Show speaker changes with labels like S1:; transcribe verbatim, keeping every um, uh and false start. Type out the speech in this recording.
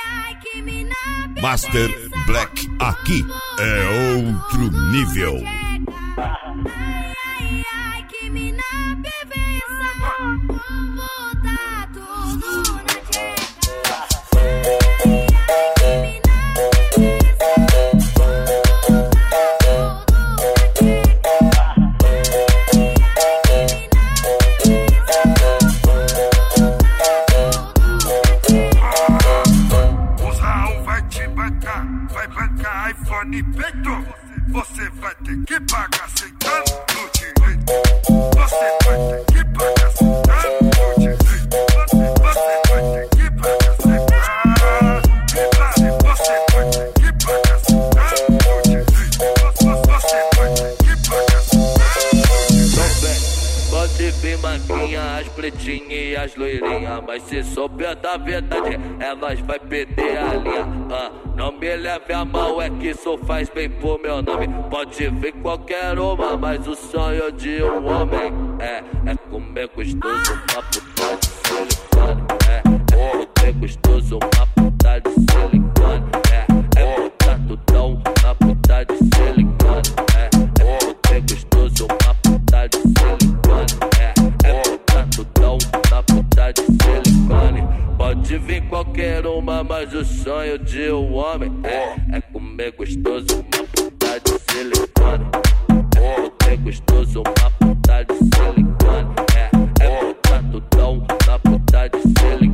S1: Master Black, aqui é outro nível.
S2: Vai bancar iPhone e peito, você vai ter que pagar aceitando no direito. Você vai ter que pagar aceitando no direito. Você vai ter que pagar aceitando. Você vai ter que pagar aceitando no direito. Você vai ter que pagar aceitando.
S3: Pode vir maquinha, as pretinhas e as loirinhas, mas se souber da verdade, elas vai perder a linha. Ah, não me leve a mal, é que isso faz bem pro meu nome. Pode vir qualquer uma, mas o sonho de um homem é, é comer gostoso uma puta de silicone. É, é comer gostoso uma puta de silicone. É, é botar tudão na puta de silicone. É, é comer gostoso uma puta de silicone. É, é botar tudão na puta de silicone. Pode vir qualquer uma, mas o sonho de um homem é, é comer gostoso uma puta de silicone. É comer gostoso uma puta de silicone. É, é botar tudão na puta de silicone.